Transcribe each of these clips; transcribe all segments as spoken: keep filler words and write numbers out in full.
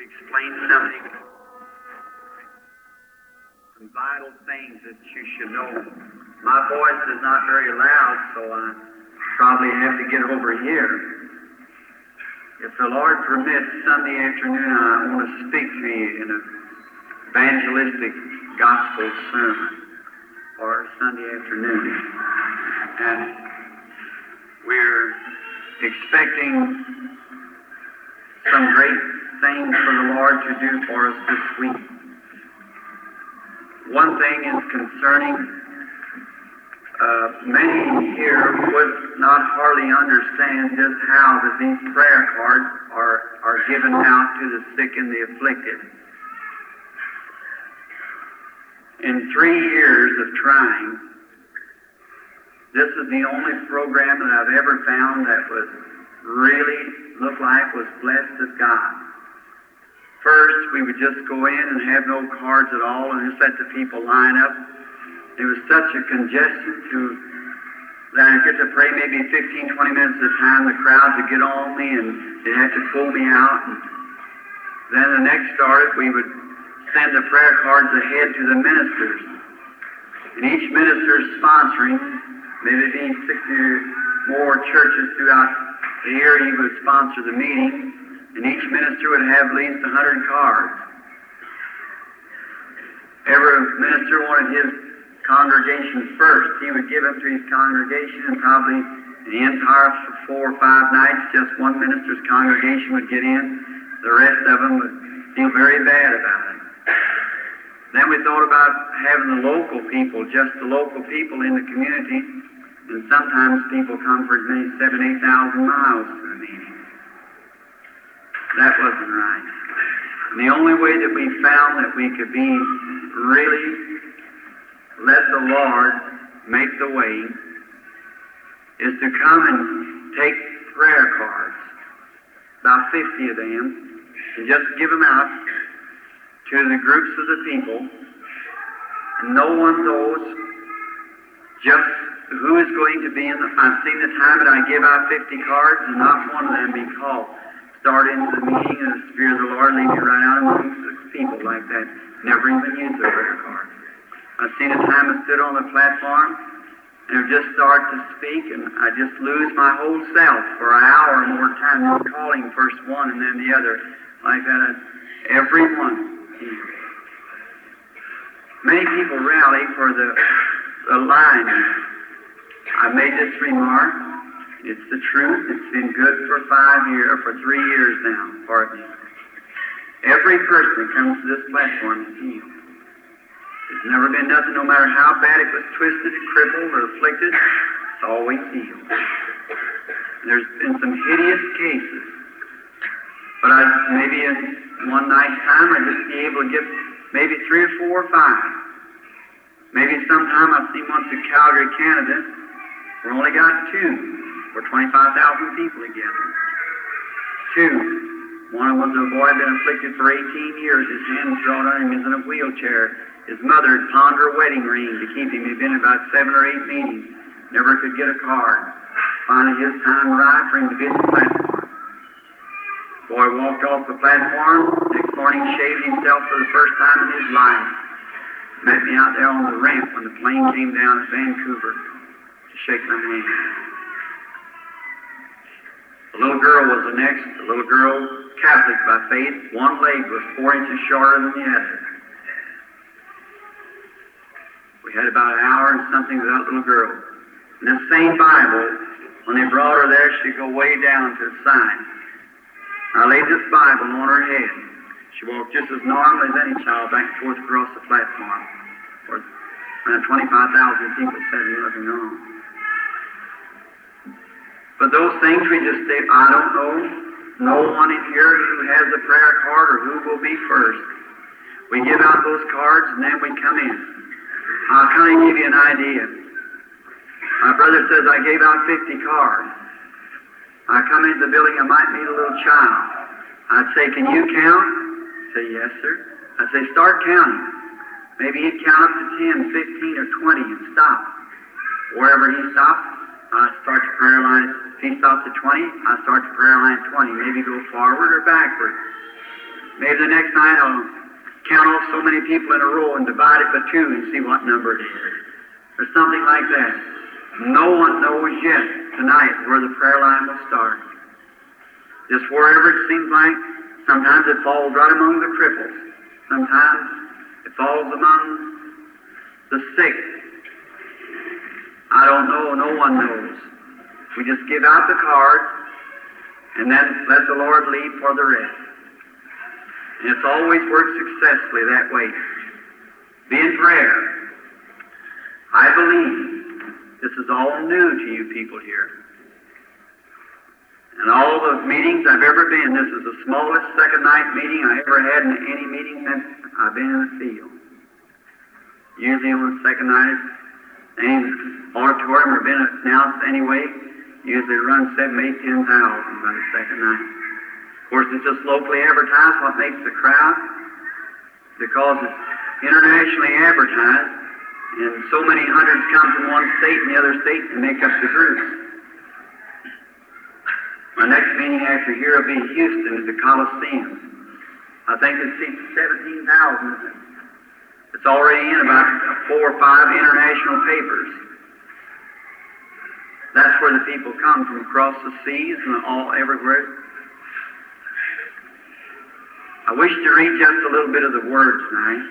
explain something, some vital things that you should know. My voice is not very loud, so I probably have to get over here. If the Lord permits, Sunday afternoon I want to speak to you in an evangelistic gospel sermon, or Sunday afternoon. And we're expecting some great things for the Lord to do for us this week. One thing is concerning, uh, many here would not hardly understand just how that these prayer cards are, are given out to the sick and the afflicted. In three years of trying, this is the only program that I've ever found that was really looked like was blessed of God. First, we would just go in and have no cards at all and just let the people line up. There was such a congestion to that I'd get to pray maybe fifteen, twenty minutes at a time. The crowd would get on me and they'd have to pull me out. And then the next started, we would send the prayer cards ahead to the ministers. And each minister is sponsoring, maybe be sixty or more churches throughout the year. He would sponsor the meeting. And each minister would have at least a hundred cards. Every minister wanted his congregation first. He would give them to his congregation, and probably the entire for four or five nights, just one minister's congregation would get in. The rest of them would feel very bad about it. Then we thought about having the local people, just the local people in the community, and sometimes people come for as many as seven, eight thousand miles to the meeting. That wasn't right. And the only way that we found that we could be really let the Lord make the way is to come and take prayer cards, about fifty of them, and just give them out to the groups of the people. And no one knows just who is going to be in the... I've seen the time that I give out fifty cards and not one of them be called. Start into the meeting and the Spirit of the Lord lead me right out among the people like that. Never even used a prayer card. I've seen a time I stood on the platform and just start to speak, and I just lose my whole self for an hour or more time, just calling first one and then the other, like that. Everyone. Many people rally for the, the line. I made this remark. It's the truth. It's been good for five years, for three years now, pardon me. Every person that comes to this platform is healed. There's never been nothing, no matter how bad it was twisted, crippled, or afflicted, it's always healed. There's been some hideous cases, but I maybe in one night's time I'd just be able to get maybe three or four or five. Maybe sometime I've seen once in Calgary, Canada, we only got two. For twenty-five thousand people together. Two. One was a boy been afflicted for eighteen years. His hands drawn on him. He's in a wheelchair. His mother had pawned her wedding ring to keep him. He'd been in about seven or eight meetings. Never could get a card. Finally, his time arrived for him to get the platform. Boy walked off the platform. Next morning, shaved himself for the first time in his life. Met me out there on the ramp when the plane came down at Vancouver to shake my hand. The little girl was the next. The little girl, Catholic by faith, one leg was four inches shorter than the other. We had about an hour and something with that little girl. And this same Bible, when they brought her there, she'd go way down to the side. I laid this Bible on her head. She walked just as normal as any child back and forth across the platform. Around twenty-five thousand people said nothing wrong. But those things we just say, I don't know. No one in here who has a prayer card or who will be first. We give out those cards and then we come in. I'll kind of give you an idea. My brother says I gave out fifty cards. I come into the building, I might meet a little child. I'd say, can you count? He'd say, yes, sir. I'd say, start counting. Maybe he'd count up to ten, fifteen, or twenty and stop. Wherever he stopped, I start to prayer line. If he stops at twenty, I start to prayer line twenty. Maybe go forward or backward. Maybe the next night I'll count off so many people in a row and divide it by two and see what number it is. Or something like that. No one knows yet tonight where the prayer line will start. Just wherever it seems like, sometimes it falls right among the cripples. Sometimes it falls among the sick. I don't know, no one knows. We just give out the cards and then let the Lord lead for the rest. And it's always worked successfully that way. Be in prayer. I believe this is all new to you people here. And all the meetings I've ever been, this is the smallest second night meeting I ever had in any meeting since I've been in the field. Usually on the second night, any auditorium or been announced anyway, usually run seven, eight, ten thousand by the second night. Of course, it's just locally advertised, what makes the crowd, because it's internationally advertised, and so many hundreds come from one state and the other state and make up the groups. My next meeting after here will be in Houston at the Coliseum. I think it seats seventeen thousand. It's already in about four or five international papers. That's where the people come from across the seas and all everywhere. I wish to read just a little bit of the Word tonight.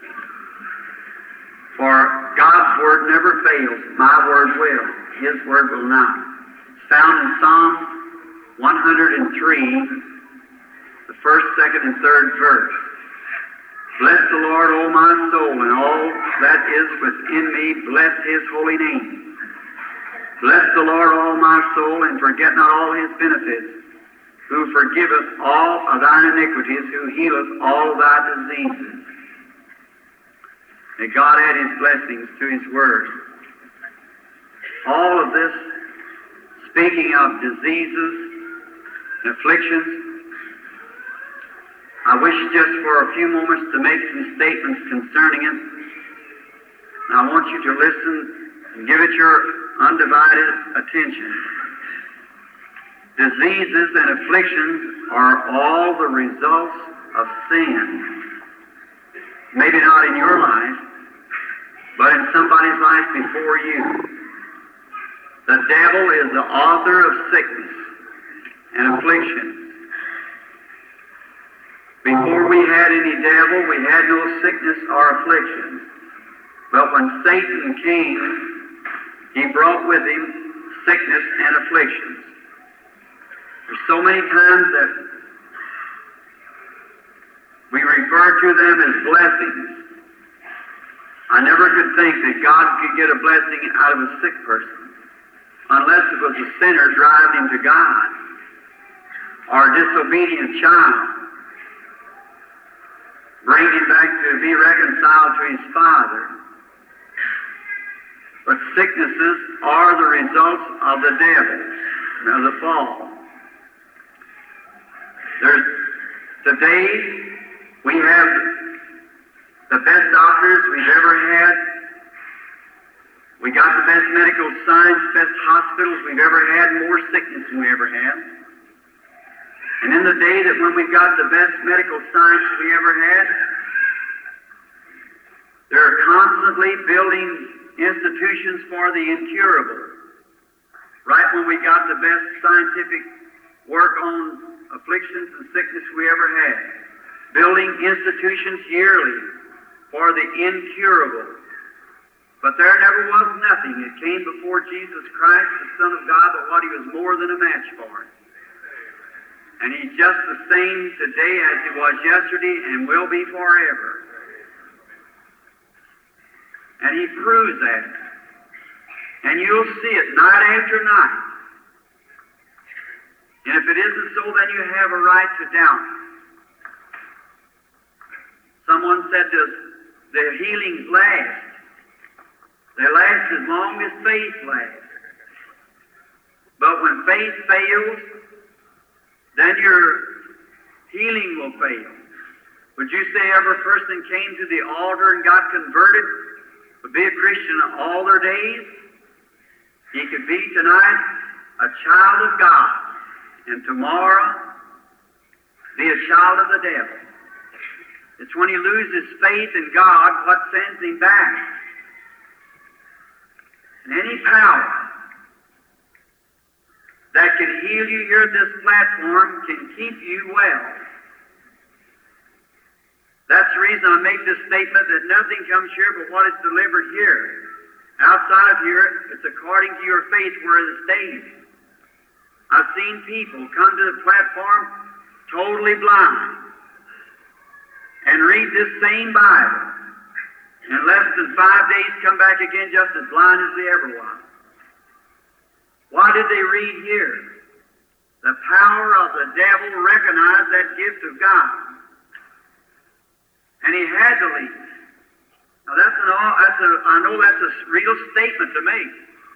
For God's Word never fails. My Word will. His Word will not. It's found in Psalm one hundred three, the first, second, and third verse. Bless the Lord, O my soul, and all that is within me, bless His holy name. Bless the Lord, all my soul, and forget not all His benefits, who forgiveth all of thine iniquities, who healeth all thy diseases. May God add His blessings to His word. All of this, speaking of diseases and afflictions, I wish just for a few moments to make some statements concerning it. And I want you to listen and give it your undivided attention. Diseases and afflictions are all the results of sin. Maybe not in your life, but in somebody's life before you. The devil is the author of sickness and affliction. Before we had any devil, we had no sickness or affliction. But when Satan came, he brought with him sickness and afflictions. There's so many times that we refer to them as blessings. I never could think that God could get a blessing out of a sick person unless it was a sinner driving him to God or a disobedient child, bring him back to be reconciled to his Father. But sicknesses are the results of the devil, of the fall. There's, today, we have the best doctors we've ever had. We got the best medical science, best hospitals we've ever had, more sickness than we ever had. And in the day that when we've got the best medical science we ever had, they're constantly building institutions for the incurable. Right when we got the best scientific work on afflictions and sickness we ever had. Building institutions yearly for the incurable. But there never was nothing that came before Jesus Christ, the Son of God, but what He was more than a match for. And He's just the same today as He was yesterday and will be forever. And He proves that. And you'll see it night after night. And if it isn't so, then you have a right to doubt. Someone said this, the healings last. They last as long as faith lasts. But when faith fails, then your healing will fail. Would you say every person came to the altar and got converted would be a Christian all their days? He could be tonight a child of God, and tomorrow be a child of the devil. It's when he loses faith in God what sends him back. And any power that can heal you here at this platform can keep you well. That's the reason I make this statement that nothing comes here but what is delivered here. Outside of here, it's according to your faith where it stays. I've seen people come to the platform totally blind and read this same Bible. In less than five days come back again just as blind as they ever was. Why did they read here? The power of the devil recognized that gift of God. And he had to leave. Now that's an, that's a, I know that's a real statement to make.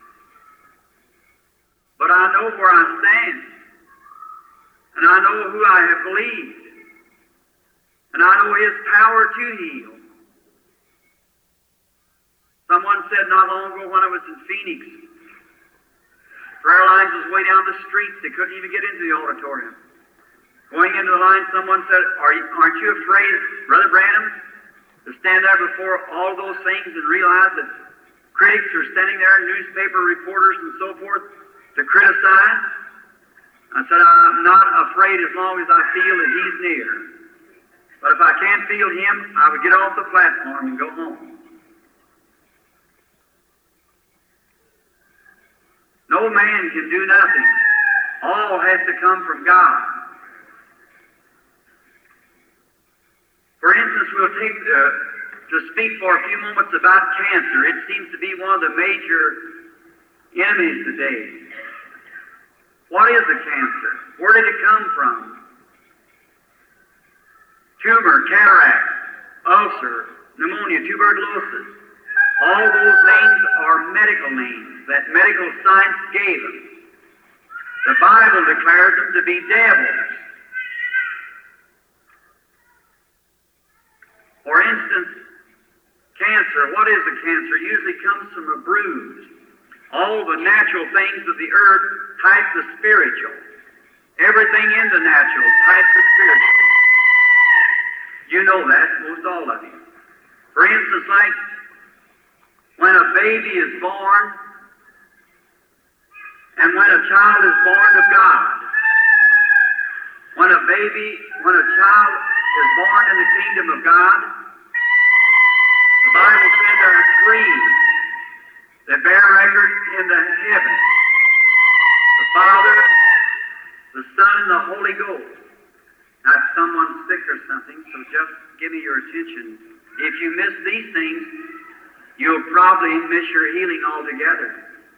But I know where I stand. And I know who I have believed. And I know his power to heal. Someone said not long ago when I was in Phoenix, prayer lines was way down the street. They couldn't even get into the auditorium. Going into the line, someone said, Are you, aren't you afraid, Brother Branham, to stand there before all those things and realize that critics are standing there, newspaper reporters and so forth, to criticize? I said, I'm not afraid as long as I feel that he's near. But if I can't feel him, I would get off the platform and go home. No man can do nothing. All has to come from God. For instance, we'll take, uh, to speak for a few moments about cancer. It seems to be one of the major enemies today. What is a cancer? Where did it come from? Tumor, cataract, ulcer, pneumonia, tuberculosis. All those names are medical names that medical science gave them. The Bible declares them to be devils. For instance, cancer. What is a cancer? It usually comes from a bruise. All the natural things of the earth type the spiritual. Everything in the natural types the spiritual. You know that, most all of you. For instance, like when a baby is born, and when a child is born of God, when a baby, when a child is born in the kingdom of God, the Bible says there are three that bear record in the heavens: the Father, the Son, and the Holy Ghost. Now, if someone's sick or something, so just give me your attention. If you miss these things, you'll probably miss your healing altogether.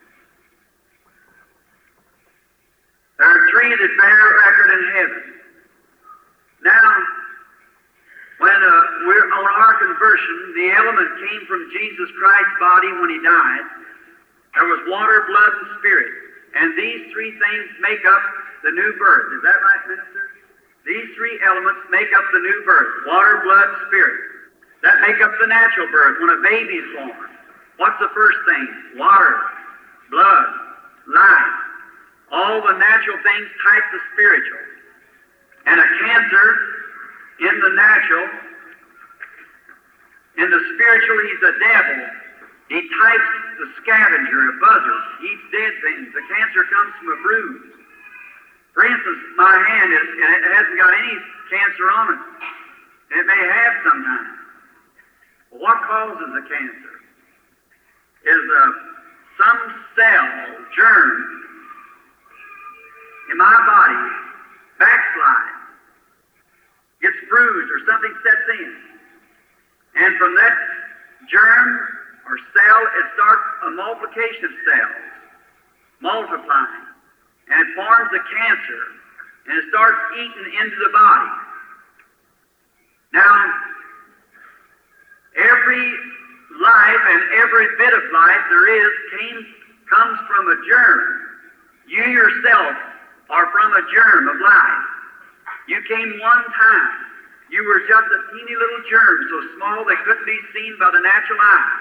There are three that bear record in heaven. Now, when uh, we're on our conversion, the element came from Jesus Christ's body when he died. There was water, blood, and spirit. And these three things make up the new birth. Is that right, minister? These three elements make up the new birth. Water, blood, spirit. That make up the natural birth when a baby's born. What's the first thing? Water, blood, life. All the natural things type the spiritual. And a cancer in the natural, in the spiritual, he's a devil. He types the scavenger, a buzzard. He eats dead things. The cancer comes from a bruise. For instance, my hand, is, it hasn't got any cancer on it. It may have sometimes. Well, what causes a cancer? Is uh, some cell, germ, in my body backslide, gets bruised or something sets in. And from that germ or cell, it starts a multiplication of cells, multiplying. And it forms a cancer, and it starts eating into the body. Now, every life and every bit of life there is came, comes from a germ. You yourself are from a germ of life. You came one time. You were just a teeny little germ, so small they couldn't be seen by the natural eye.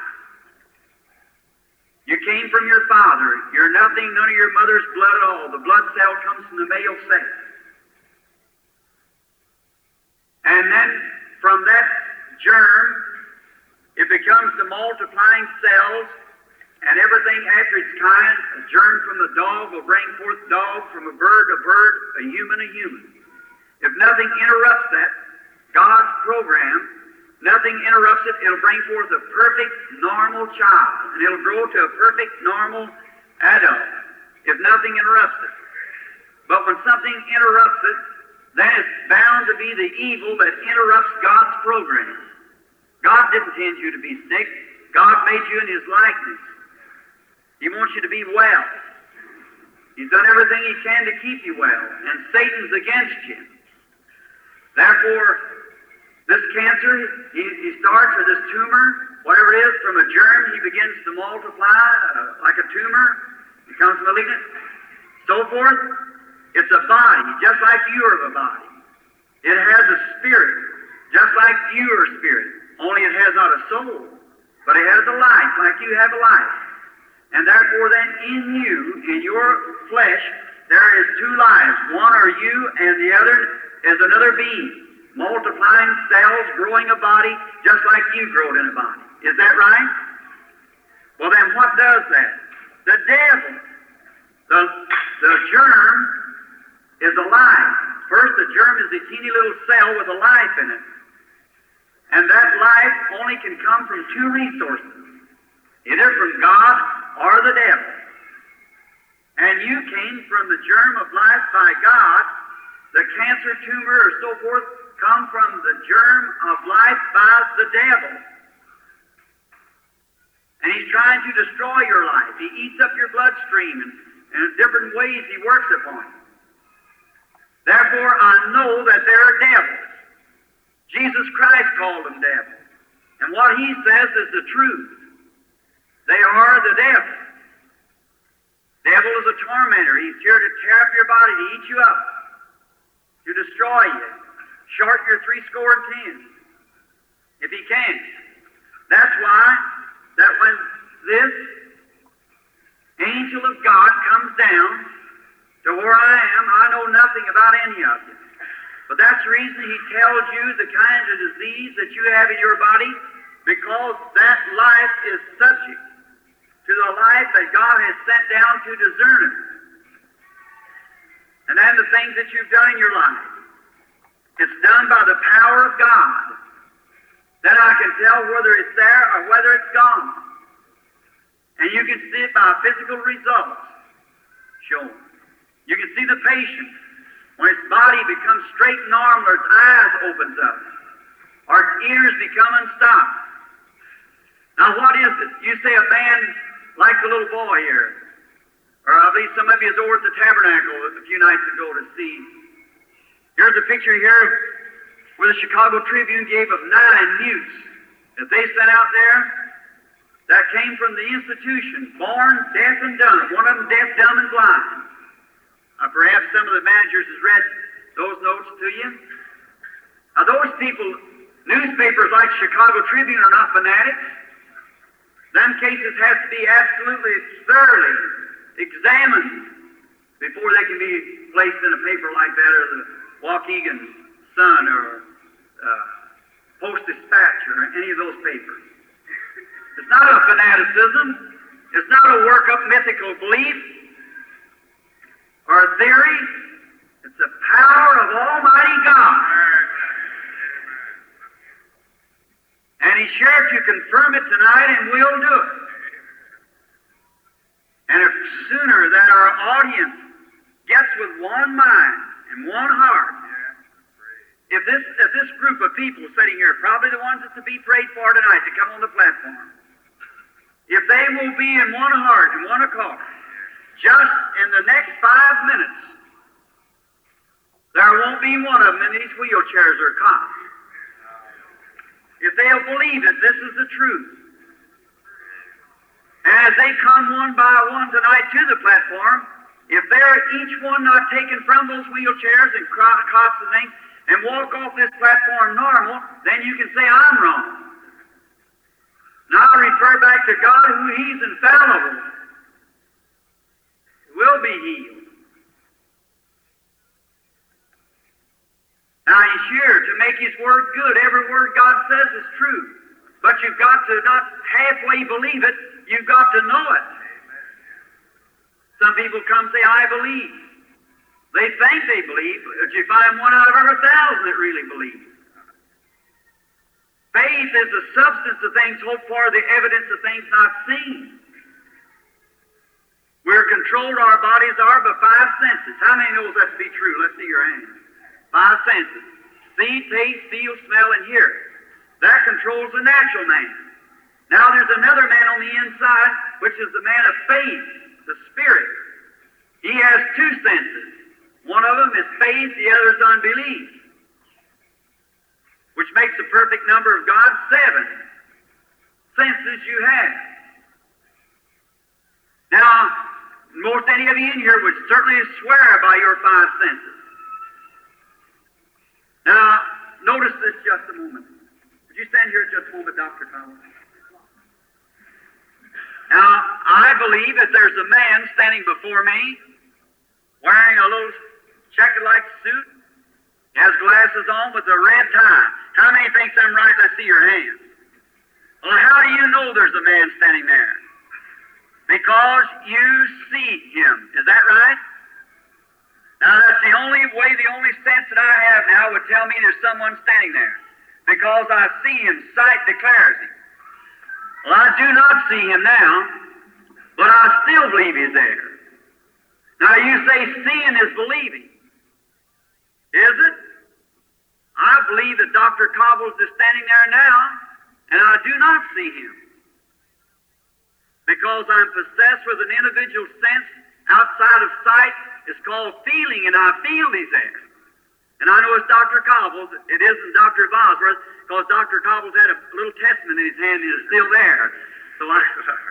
You came from your father. You're nothing, none of your mother's blood at all. The blood cell comes from the male sex. And then from that germ, it becomes the multiplying cells, and everything after its kind. A germ from the dog will bring forth dog, from a bird a bird, a human a human. If nothing interrupts that, God's program, nothing interrupts it, it'll bring forth a perfect, normal child, and it'll grow to a perfect, normal adult, if nothing interrupts it. But when something interrupts it, then it's bound to be the evil that interrupts God's program. God didn't intend you to be sick. God made you in His likeness. He wants you to be well. He's done everything He can to keep you well, and Satan's against you. Therefore, this cancer, he, he starts with this tumor, whatever it is, from a germ, he begins to multiply uh, like a tumor, becomes malignant, so forth. It's a body, just like you are a body. It has a spirit, just like you are a spirit, only it has not a soul, but it has a life, like you have a life. And therefore then in you, in your flesh, there is two lives. One are you, and the other is another being, multiplying cells, growing a body, just like you growed in a body. Is that right? Well then what does that? The devil, the, the germ, is alive. First, the germ is a teeny little cell with a life in it. And that life only can come from two resources, either from God or the devil. And you came from the germ of life by God. The cancer, tumor, or so forth come from the germ of life by the devil. And he's trying to destroy your life. He eats up your bloodstream, and, and in different ways he works upon it. Therefore, I know that there are devils. Jesus Christ called them devils. And what he says is the truth. They are the devil. Devil is a tormentor. He's here to tear up your body, to eat you up, to destroy you, short your three score and ten, if he can. That's why that when this angel of God comes down to where I am, I know nothing about any of you. But that's the reason he tells you the kind of disease that you have in your body, because that life is subject to the life that God has sent down to discern it. And then the things that you've done in your life, it's done by the power of God. Then I can tell whether it's there or whether it's gone. And you can see it by physical results shown. You can see the patient when its body becomes straight and normal, or its eyes opens up, or its ears become unstopped. Now what is it? You say a man like the little boy here, or I believe some of you was over at the tabernacle a few nights ago to see. Here's a picture here where the Chicago Tribune gave of nine mutes that they sent out there that came from the institution, born deaf and dumb, one of them deaf, dumb, and blind. Uh, perhaps some of the managers has read those notes to you. Now those people, newspapers like Chicago Tribune are not fanatics. Them cases have to be absolutely thoroughly examined before they can be placed in a paper like that, or the Waukegan Sun, or uh, Post-Dispatch, or any of those papers. It's not a fanaticism. It's not a work-up mythical belief or a theory. It's the power of Almighty God. And He's sure to confirm it tonight, and will do it. And if sooner that our audience gets with one mind and one heart, if this, if this group of people sitting here, probably the ones that's to be prayed for tonight to come on the platform, if they will be in one heart and one accord, just in the next five minutes, there won't be one of them in these wheelchairs or cots. If they'll believe that this is the truth. And as they come one by one tonight to the platform, if they're each one not taken from those wheelchairs and cots and things, and walk off this platform normal, then you can say, I'm wrong. Now I refer back to God, who He's infallible, will be healed. Now, He's here to make His Word good. Every word God says is true. But you've got to not halfway believe it. You've got to know it. Some people come and say, I believe. They think they believe, but you find one out of every thousand that really believes. Faith is the substance of things hoped for, the evidence of things not seen. We're controlled, our bodies are, by five senses. How many knows that to be true? Let's see your hands. Five senses. See, taste, feel, smell, and hear. That controls the natural man. Now there's another man on the inside, which is the man of faith, the Spirit. He has two senses. One of them is faith, the other is unbelief, which makes the perfect number of God seven senses you have. Now, most any of you in here would certainly swear by your five senses. Now, notice this just a moment. Would you stand here just a moment, Doctor Thomas? Now, I believe that there's a man standing before me wearing a little checker-like suit. He has glasses on with a red tie. How many thinks I'm right? I see your hand. Well, how do you know there's a man standing there? Because you see him. Is that right? Now, that's the only way, the only sense that I have now would tell me there's someone standing there. Because I see him. Sight declares him. Well, I do not see him now, but I still believe he's there. Now, you say seeing is believing. Is it? I believe that Doctor Cobbles is standing there now, and I do not see him. Because I'm possessed with an individual sense outside of sight. It's called feeling, and I feel he's there. And I know it's Doctor Cobbles. It isn't Doctor Bosworth, because Doctor Cobbles had a little testament in his hand, and it's still there. So I,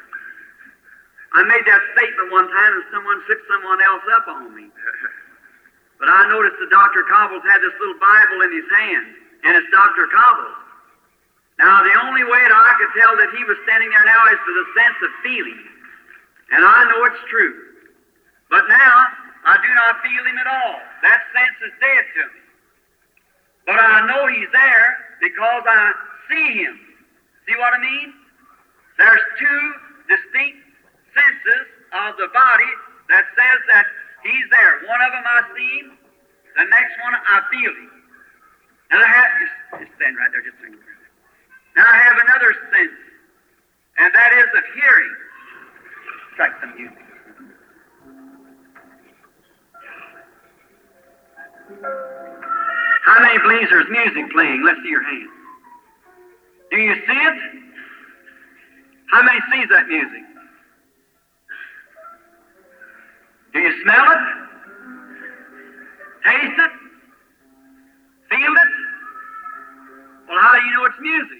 I made that statement one time, and someone took someone else up on me. But I noticed that Doctor Cobbles had this little Bible in his hand, and it's Doctor Cobbles. Now, the only way that I could tell that he was standing there now is for the sense of feeling. And I know it's true. But now, I do not feel him at all. That sense is dead to me. But I know he's there because I see him. See what I mean? There's two distinct senses of the body that says that he's there. One of them I see him. The next one I feel him. And I have, just, just stand right there, just stand right there. Now I have another sense, and that is of hearing. Strike some music. How many believes there's music playing? Let's see your hand. Do you see it? How many sees that music? Do you smell it? Taste it? Feel it? Well, how do you know it's music?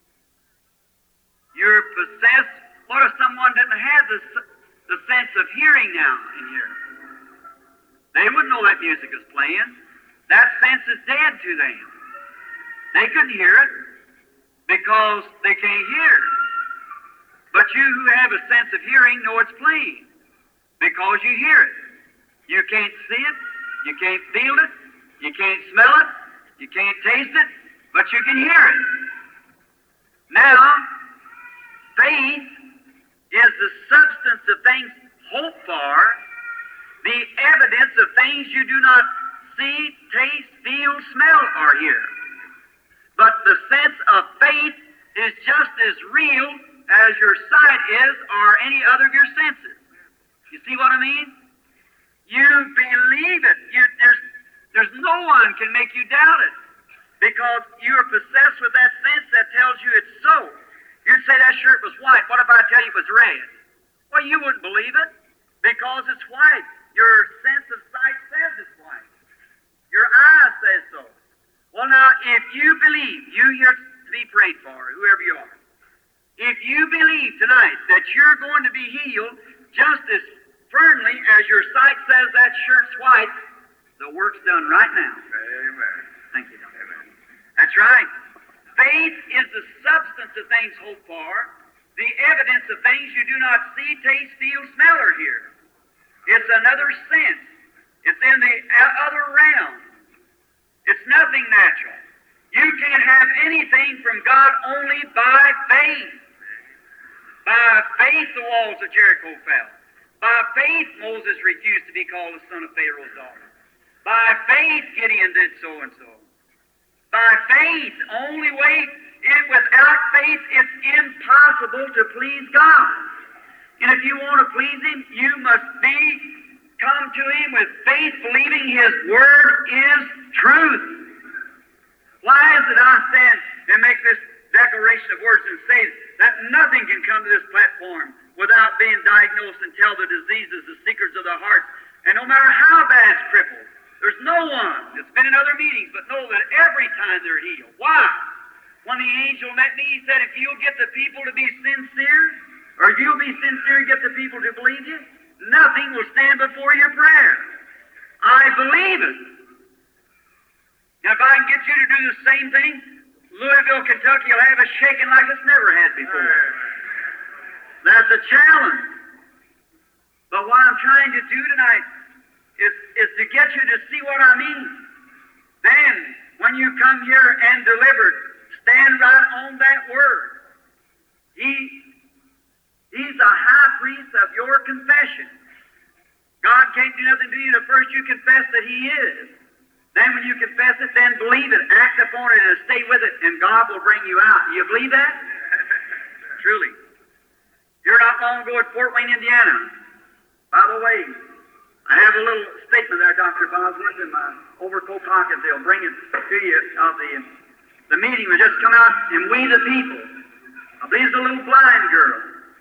You're possessed. What if someone didn't have the, the sense of hearing now in here? They wouldn't know that music is playing. That sense is dead to them. They couldn't hear it because they can't hear. But you who have a sense of hearing know it's playing because you hear it. You can't see it. You can't feel it. You can't smell it. You can't taste it. But you can hear it. Now, faith is the substance of things hoped for, the evidence of things you do not see, taste, feel, smell, or hear. But the sense of faith is just as real as your sight is or any other of your senses. You see what I mean? You believe it. You, there's, there's no one can make you doubt it because you're possessed with that sense that tells you it's so. You'd say that shirt was white. What if I tell you it was red? Well, you wouldn't believe it because it's white. Your sense of sight says it's white. Your eye says so. Well, now, if you believe, you here to be prayed for, whoever you are, if you believe tonight that you're going to be healed just as firmly as your sight says that shirt's white, the work's done right now. Amen. Thank you, Doctor That's right. Faith is the substance of things hoped for, the evidence of things you do not see, taste, feel, smell, or hear. It's another sense. It's in the other realm. It's nothing natural. You can't have anything from God only by faith. By faith the walls of Jericho fell. By faith Moses refused to be called the son of Pharaoh's daughter. By faith Gideon did so and so. By faith, only way, it, without faith it's impossible to please God. And if you want to please Him, you must be, come to Him with faith, believing His Word is truth. Why is it I stand and make this declaration of words and say that nothing can come to this platform without being diagnosed and tell the diseases, the secrets of the heart, and no matter how bad it's crippled, there's no one that's been in other meetings but know that every time they're healed. Why? When the angel met me, he said, if you'll get the people to be sincere, or you'll be sincere and get the people to believe you, nothing will stand before your prayer. I believe it. Now, if I can get you to do the same thing, Louisville, Kentucky will have a shaking like it's never had before. That's a challenge. But what I'm trying to do tonight is, is to get you to see what I mean. Then, when you come here and deliver, stand right on that word. He, he's a high priest of your confession. God can't do nothing to you until first you confess that He is. Then when you confess it, then believe it, act upon it, and stay with it, and God will bring you out. Do you believe that? Truly. Here not long ago at Fort Wayne, Indiana. By the way, I have a little statement there, Doctor Bosworth, in my overcoat pocket. They'll bring it to you of the, the meeting. We just come out, and We the People. I believe it's a little blind girl.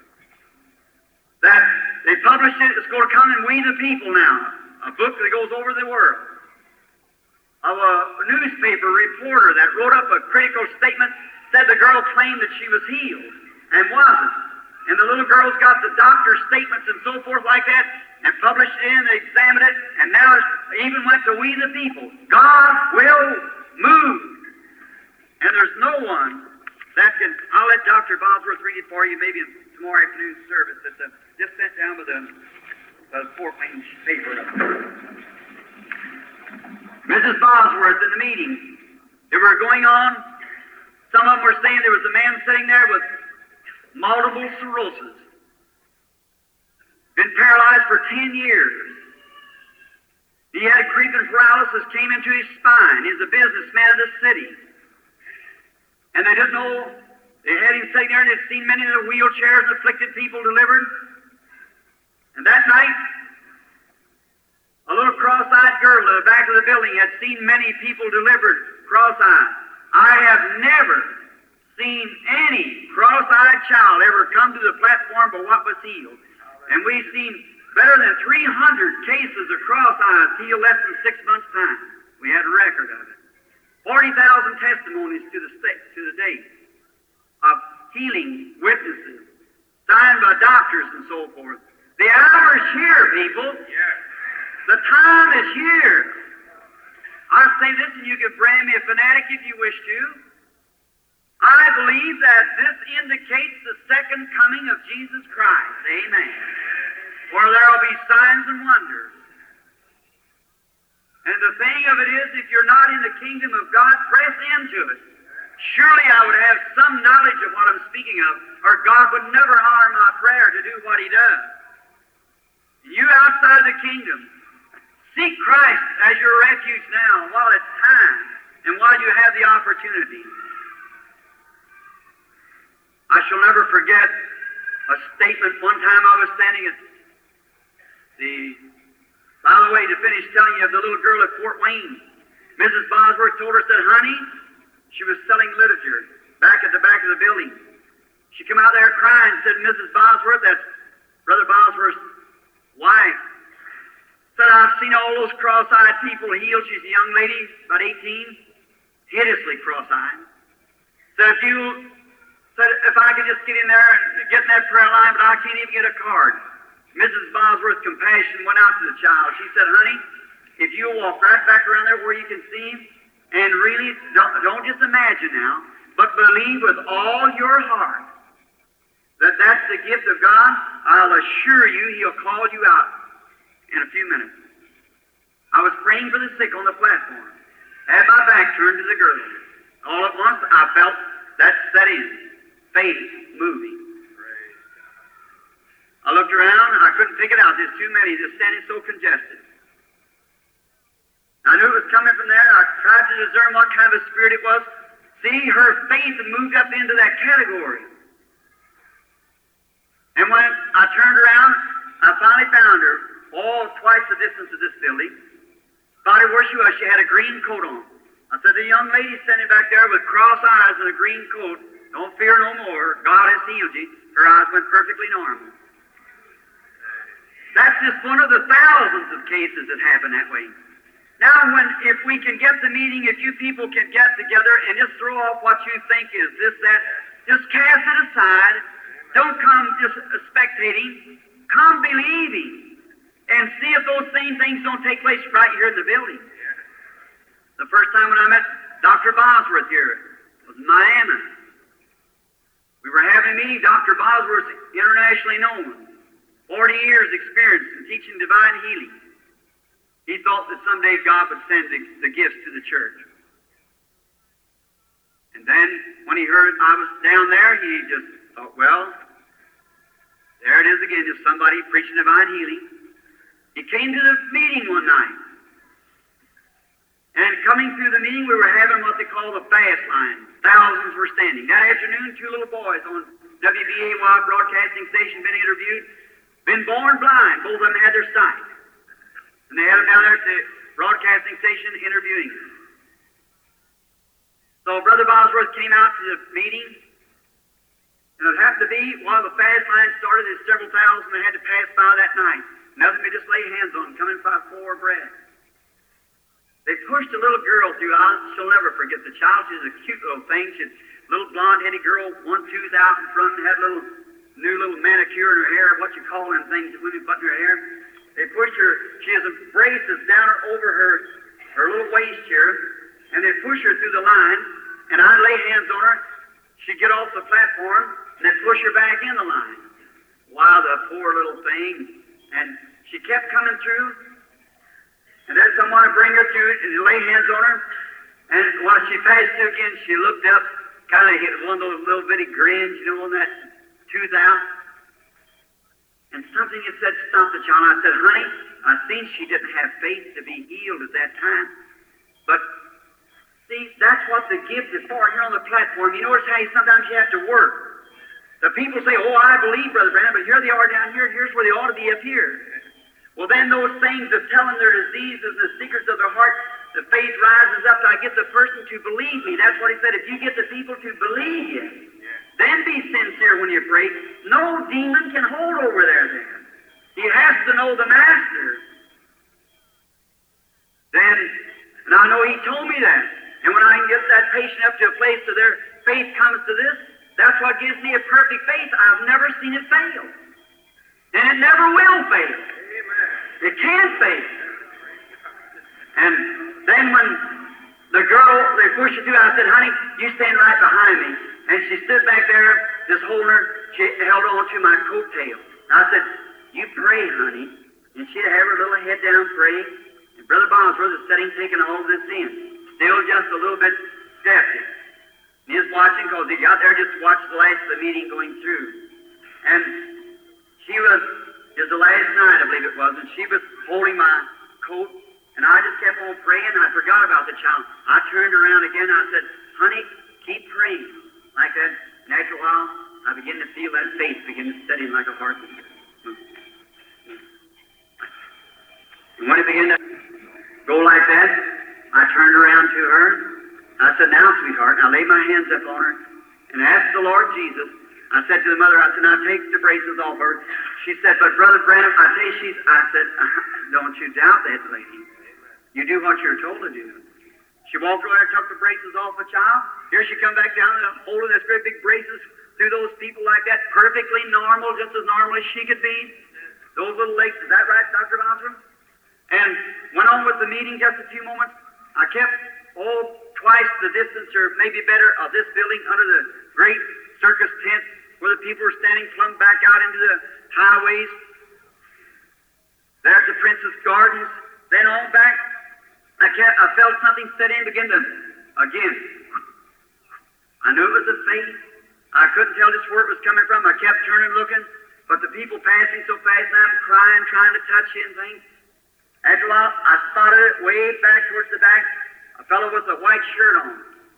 That they published it. It's going to come in We the People now. A book that goes over the world. Of a newspaper reporter that wrote up a critical statement, said the girl claimed that she was healed, and wasn't. And the little girl's got the doctor's statements and so forth like that, and published it in, they examined it, and now it even went to We the People. God will move. And there's no one that can, I'll let Doctor Bosworth read it for you, maybe in tomorrow afternoon's service. It's uh, just sent down with the, the Fort Wayne paper up there. Missus Bosworth in the meeting, they were going on. Some of them were saying there was a man sitting there with multiple sclerosis, been paralyzed for ten years. He had creeping paralysis, came into his spine. He's a businessman of the city. And they didn't know, they had him sitting there and they'd seen many of the wheelchairs and afflicted people delivered. And that night, a little cross-eyed girl in the back of the building had seen many people delivered cross-eyed. I have never seen any cross-eyed child ever come to the platform but what was healed. And we've seen better than three hundred cases of cross-eyes healed less than six months' time. We had a record of it. forty thousand testimonies to the, st- to the date of healing witnesses, signed by doctors and so forth. The hour is here, people. Yeah. The time is here. I say this, and you can brand me a fanatic if you wish to. I believe that this indicates the second coming of Jesus Christ. Amen. Where there will be signs and wonders. And the thing of it is, if you're not in the kingdom of God, press into it. Surely I would have some knowledge of what I'm speaking of, or God would never honor my prayer to do what He does. You outside the kingdom, seek Christ as your refuge now while it's time and while you have the opportunity. I shall never forget a statement. One time I was standing at the, by the way, to finish telling you of the little girl at Fort Wayne, Missus Bosworth told her, said, honey, she was selling literature back at the back of the building. She came out there crying and said, Missus Bosworth, that's Brother Bosworth's wife, said, I've seen all those cross-eyed people healed. She's a young lady, about eighteen, hideously cross-eyed. Said, if you, said, if I could just get in there and get in that prayer line, but I can't even get a card. Missus Bosworth's compassion went out to the child. She said, honey, if you walk right back around there where you can see Him, and really, don't, don't just imagine now, but believe with all your heart that that's the gift of God, I'll assure you He'll call you out in a few minutes. I was praying for the sick on the platform, had my back turned to the girl. All at once, I felt that set in, faith moving. I looked around, I couldn't pick it out. There's too many, just standing so congested. I knew it was coming from there, and I tried to discern what kind of a spirit it was. See, her faith had moved up into that category. And when I turned around, I finally found her, all twice the distance of this building. Spotted where she was. She had a green coat on. I said, the young lady standing back there with cross eyes and a green coat, don't fear no more. God has healed you. Her eyes went perfectly normal. That's just one of the thousands of cases that happen that way. Now, when if we can get the meeting, if you people can get together and just throw off what you think is this, that, just cast it aside. Don't come just spectating. Come believing. And see if those same things don't take place right here in the building. The first time when I met Doctor Bosworth here was in Miami. We were having a meeting. Doctor Bosworth, internationally known, forty years experience in teaching divine healing. He thought that someday God would send the, the gifts to the church. And then when he heard I was down there, he just thought, well, there it is again, just somebody preaching divine healing. He came to the meeting one night. And coming through the meeting, we were having what they call the fast line. Thousands were standing. That afternoon, two little boys on W B A Y broadcasting station been interviewed, been born blind. Both of them had their sight. And they had them down there at the broadcasting station interviewing them. So Brother Bosworth came out to the meeting, and it happened to be while the fast line started, there's several thousand that had to pass by that night. Nothing but just lay hands on them, coming by for bread. They pushed a little girl through. I shall never forget the child. She was a cute little thing. She was a little blonde-headed girl, one tooth out in front, and had a little new little manicure in her hair, what you call them things that women put in her hair. They pushed her. She has braces down over her, her little waist here, and they push her through the line, and I lay hands on her. She'd get off the platform, and they push her back in the line. Wow, the poor little thing. And she kept coming through, and then someone would bring her through and lay hands on her. And while she passed through again, she looked up, kind of hit one of those little bitty grins, you know, on that tooth out. And something had said, stop the child. I said, honey, I seen she didn't have faith to be healed at that time. But, see, that's what the gift is for here on the platform. You notice how you, sometimes you have to work. The people say, oh, I believe, Brother Branham, but here they are down here, here's where they ought to be up here. Well, then those things of telling their diseases and the secrets of their heart, the faith rises up to I get the person to believe me. That's what he said. If you get the people to believe you, then be sincere when you pray. No demon can hold over there then. He has to know the Master. Then, and I know he told me that. And when I can get that patient up to a place so their faith comes to this, that's what gives me a perfect faith. I've never seen it fail. And it never will fail. It can't fail. And then when the girl, they pushed her through, I said, honey, you stand right behind me. And she stood back there, just holding her, she held on to my coattail. I said, you pray, honey. And she'd have her little head down praying. And Brother Bosworth was sitting taking all this in. Still just a little bit skeptic. And he's watching because he got there just to watch the last of the meeting going through. And she was, it was the last night, I believe it was, and she was holding my coat. And I just kept on praying, and I forgot about the child. I turned around again, and I said, honey, keep praying. Like that. And after a while, I began to feel that faith begin to steady like a heartbeat. And when it began to go like that, I turned around to her. I said, now, sweetheart, and I laid my hands up on her and asked the Lord Jesus. I said to the mother, I said, now take the braces off her. She said, but Brother Branham, I tell you, she's, I said, don't you doubt that lady. You do what you're told to do. She walked over there and took the braces off the child. Here she come back down and holding those great big braces through those people like that, perfectly normal, just as normal as she could be. Those little legs, is that right, Doctor Bosworth? And went on with the meeting just a few moments. I kept, oh, twice the distance, or maybe better, of this building under the great circus tent where the people were standing plumb back out into the highways. There at the Princess Gardens. Then on back I, kept, I felt something set in, begin to, again. I knew it was a faith. I couldn't tell just where it was coming from. I kept turning, looking, but the people passing so fast, and I'm crying, trying to touch it and things. After a while, I spotted it way back towards the back, a fellow with a white shirt on.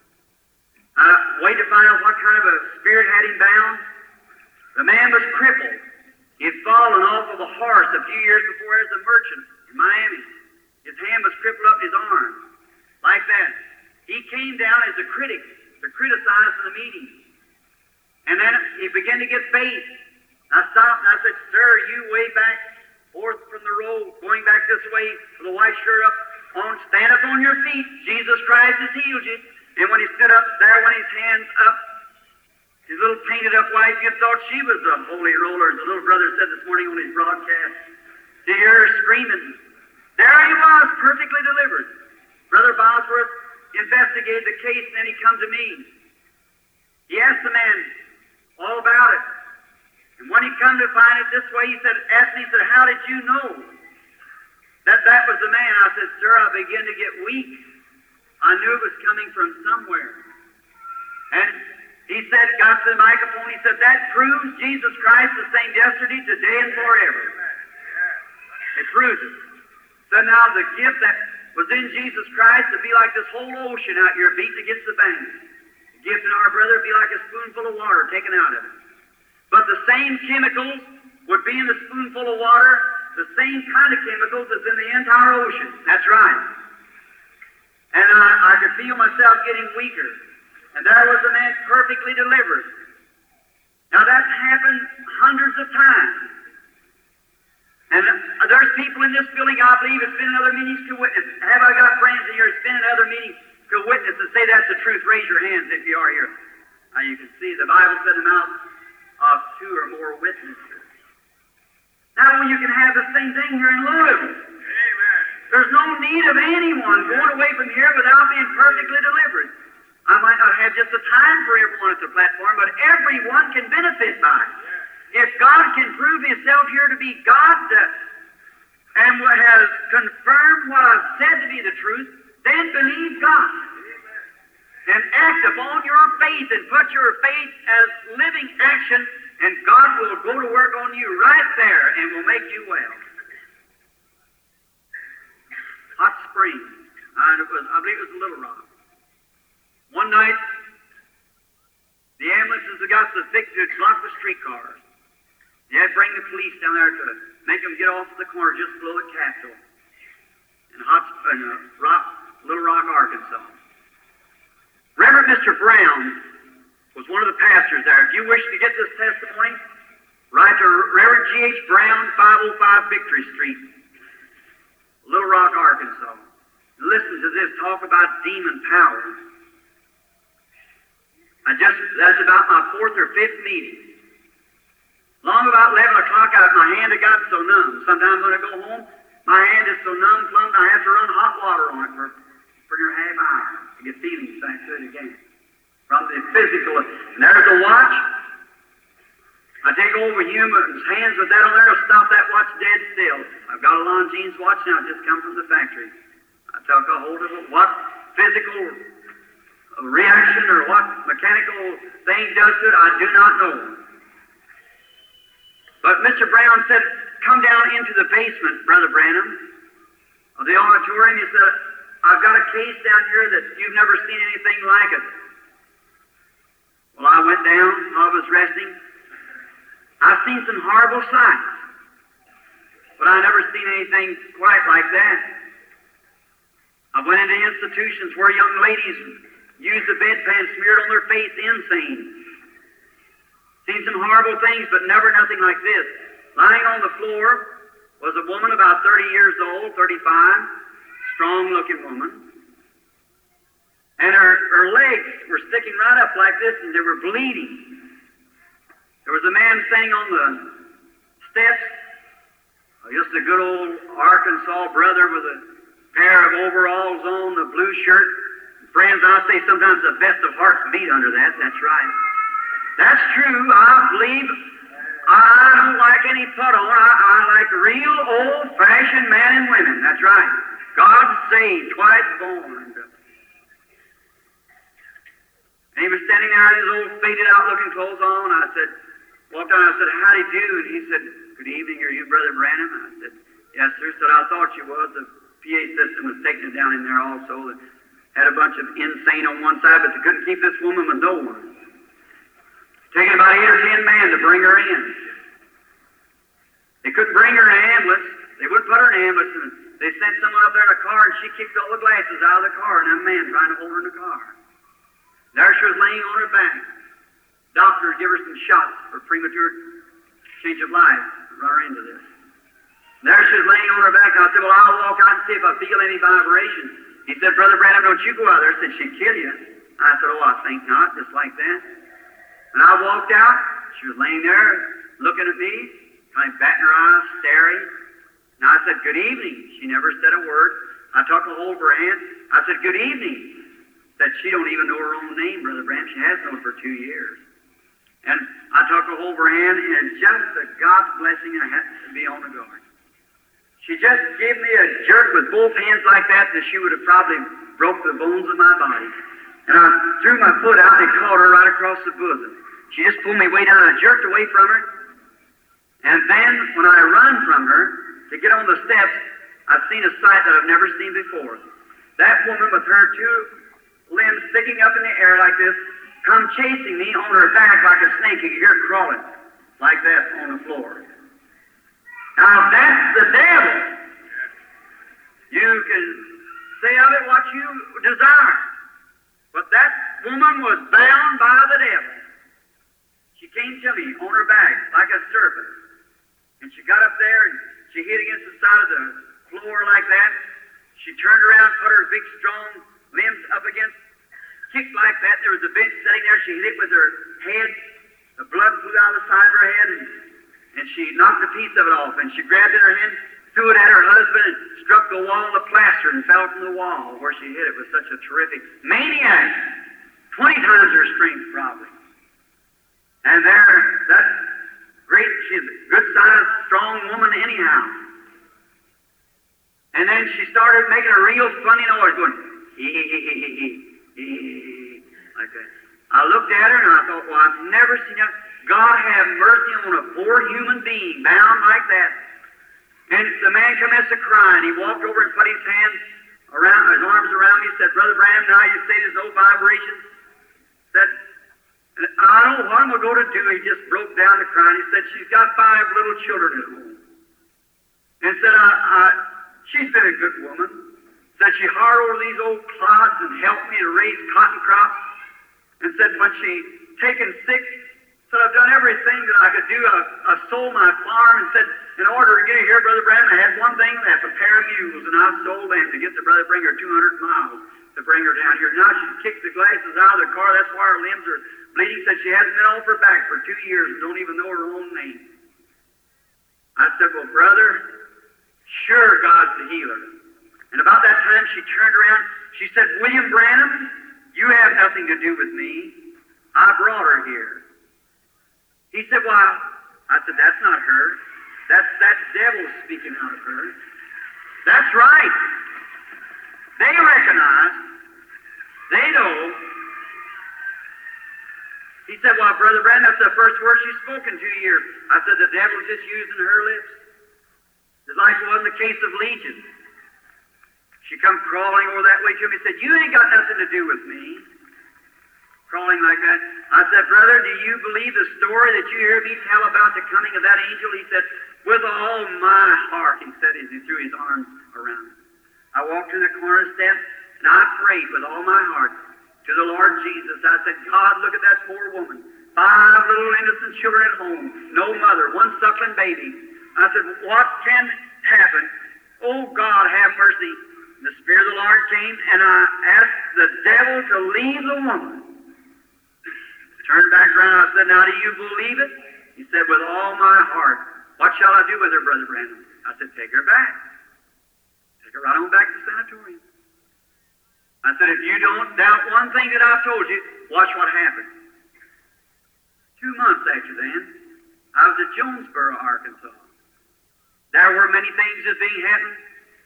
I waited to find out what kind of a spirit had him bound. The man was crippled. He had fallen off of a horse a few years before as a merchant in Miami. His hand was crippled up his arm, like that. He came down as a critic to criticize the meeting. And then he began to get faith. I stopped and I said, "Sir, you way back forth from the road, going back this way with a white shirt up on, stand up on your feet. Jesus Christ has healed you." And when he stood up there, when his hands up, his little painted up wife, you thought she was a holy roller, as the little brother said this morning on his broadcast. To hear her screaming. There he was, perfectly delivered. Brother Bosworth investigated the case, and then he come to me. He asked the man all about it. And when he come to find it this way, he said, asked me, he said, "How did you know that that was the man?" I said, "Sir, I began to get weak. I knew it was coming from somewhere." And he said, got to the microphone, he said, "That proves Jesus Christ the same yesterday, today, and forever." It proves it. So now the gift that was in Jesus Christ would be like this whole ocean out here beating against the bank. The gift in our brother would be like a spoonful of water taken out of it. But the same chemicals would be in the spoonful of water, the same kind of chemicals as in the entire ocean. That's right. And I, I could feel myself getting weaker. And there was a man perfectly delivered. Now that's happened hundreds of times. And uh, there's people in this building, I believe, that's been in other meetings to witness. Have I got friends in here that's been in other meetings to witness and say that's the truth? Raise your hands if you are here. Now you can see the Bible said in the mouth of two or more witnesses. Now you can have the same thing here in Louisville. Amen. There's no need of anyone going away from here without being perfectly delivered. I might not have just the time for everyone at the platform, but everyone can benefit by it. If God can prove Himself here to be God uh, and has confirmed what I've said to be the truth, then believe God. And act upon your faith and put your faith as living action, and God will go to work on you right there and will make you well. Hot Springs. Uh, it was, I believe it was Little Rock. One night, the ambulances had got so thick to block the streetcars. They had to bring the police down there to make them get off at the corner just below the Capitol in Hot in, uh, Rock, Little Rock, Arkansas. Reverend Mister Brown was one of the pastors there. If you wish to get this testimony, write to Reverend G H Brown, five oh five Victory Street, Little Rock, Arkansas. Listen to this talk about demon power. I just, that's about my fourth or fifth meeting. Long about eleven o'clock, I, my hand had got so numb. Sometimes when I go home, my hand is so numb, plumb, I have to run hot water on it for, for near half an hour to get feelings back to it again. From the physical. And there's a watch. I take over human's hands with that on there, I'll stop that watch dead still. I've got a Longines watch now, just come from the factory. I took a hold of it. What physical reaction or what mechanical thing does to it, I do not know. But Mister Brown said, "Come down into the basement, Brother Branham, of the auditorium." He said, "I've got a case down here that you've never seen anything like it." Well, I went down while I was resting. I've seen some horrible sights, but I've never seen anything quite like that. I went into institutions where young ladies used the bedpan smeared on their face, insane. Seen some horrible things, but never nothing like this. Lying on the floor was a woman about thirty years old, thirty-five, strong-looking woman. And her, her legs were sticking right up like this, and they were bleeding. There was a man standing on the steps, just a good old Arkansas brother with a pair of overalls on, a blue shirt. Friends, I say sometimes the best of hearts beat under that. That's right. That's true. I believe I don't like any put on. I, I like real old-fashioned men and women. That's right. God saved, twice born. And he was standing there in his old faded out looking clothes on. I said, walked on, I said, how do you do? And he said, good evening, are you Brother Branham? I said, yes, sir. Said, I thought you was. The P A system was taking it down in there also. They had a bunch of insane on one side, but they couldn't keep this woman with no one. Taking about eight or ten men to bring her in. They couldn't bring her in an ambulance. They wouldn't put her in an ambulance. And they sent someone up there in a car, and she kicked all the glasses out of the car, and that man trying to hold her in the car. There she was laying on her back. Doctor give her some shots for premature change of life. Run her into this. There she was laying on her back. And I said, well, I'll walk out and see if I feel any vibration. He said, Brother Branham, don't you go out there. I said, she'd kill you. I said, oh, I think not, just like that. And I walked out. She was laying there looking at me, kind of batting her eyes, staring. And I said, good evening. She never said a word. I took a hold of her hand. I said, good evening. That she don't even know her own name, Brother Branham. She has known for two years. And I took a hold of her hand, and it's just a God's blessing I had to be on the guard. She just gave me a jerk with both hands like that that she would have probably broke the bones of my body. And I threw my foot out and caught her right across the bosom. She just pulled me way down. I jerked away from her. And then when I run from her to get on the steps, I've seen a sight that I've never seen before. That woman with her two limbs sticking up in the air like this, come chasing me on her back like a snake. You can hear her crawling like that on the floor. Now that's the devil. You can say of it what you desire, but that woman was bound by the devil. She came to me on her back like a serpent, and she got up there and she hit against the side of the floor like that. She turned around, put her big strong limbs up against, kicked like that. There was a bench sitting there. She hit it with her head. The blood flew out of the side of her head, and, and she knocked a piece of it off. And she grabbed it in her hand, threw it at her husband, and struck the wall of plaster and fell from the wall where she hit it with such a terrific maniac. Twenty times her strength, probably. And there, that's great. She's a good-sized, strong woman anyhow. And then she started making a real funny noise, going, hee, hee, hee, hee, hee, hee. Like that. I looked at her and I thought, well, I've never seen that. God have mercy on a poor human being bound like that. And the man commenced to cry, and he walked over and put his hands around, his arms around me, and said, Brother Branham, now you say there's no vibration. Said, I don't know what I'm going to do. He just broke down to crying. He said, she's got five little children at home. And said, I, I, she's been a good woman. Said she hard over these old clods and helped me to raise cotton crops. And said when she taken sick, said I've done everything that I could do. I, I sold my farm and said in order to get her here, Brother Branham, I had one thing left, a pair of mules, and I sold them to get the brother bring her two hundred miles to bring her down here. Now she's kicked the glasses out of the car. That's why her limbs are bleeding. Said she hasn't been off her back for two years and don't even know her own name. I said, well, brother, sure God's the healer. And about that time, she turned around. She said, William Branham, you have nothing to do with me. I brought her here. He said, well, I said, that's not her. That's that devil speaking out of her. That's right. They recognize. They know. He said, well, Brother Branham, that's the first word she's spoken to you. I said, the devil's just using her lips. It's like it was in the case of Legion. She come crawling over that way to me and said, you ain't got nothing to do with me. Crawling like that. I said, brother, do you believe the story that you hear me tell about the coming of that angel? He said, with all my heart, he said as he threw his arms around me. I walked to the corner step, and I prayed with all my heart to the Lord Jesus. I said, God, look at that poor woman. Five little innocent children at home. No mother, one suckling baby. I said, what can happen? Oh, God, have mercy. The Spirit of the Lord came, and I asked the devil to leave the woman. Turned back around, I said, now do you believe it? He said, with all my heart. What shall I do with her, Brother Branham? I said, take her back. Take her right on back to the sanatorium. I said, if you don't doubt one thing that I've told you, watch what happened. Two months after then, I was at Jonesboro, Arkansas. There were many things that being happened.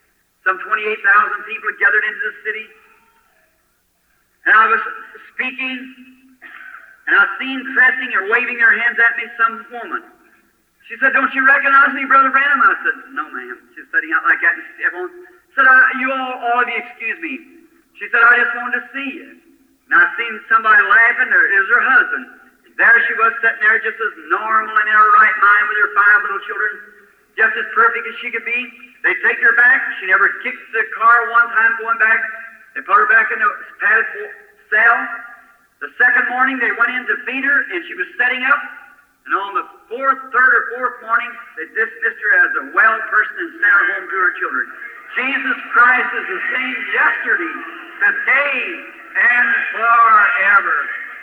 Some twenty-eight thousand people had gathered into the city. And I was speaking, and I seen pressing or waving their hands at me some woman. She said, "Don't you recognize me, Brother Branham?" I said, "No, ma'am." She was sitting out like that, and everyone said, I, "You all, all of you, excuse me." She said, "I just wanted to see you." And I seen somebody laughing, or it was her husband. There she was sitting there just as normal and in her right mind with her five little children, just as perfect as she could be. They take her back. She never kicked the car one time going back. They put her back in the padded cell. The second morning they went in to feed her, and she was setting up. And on the fourth, third or fourth morning, they dismissed her as a well person and sent her home to her children. Jesus Christ is the same yesterday, today, and forever.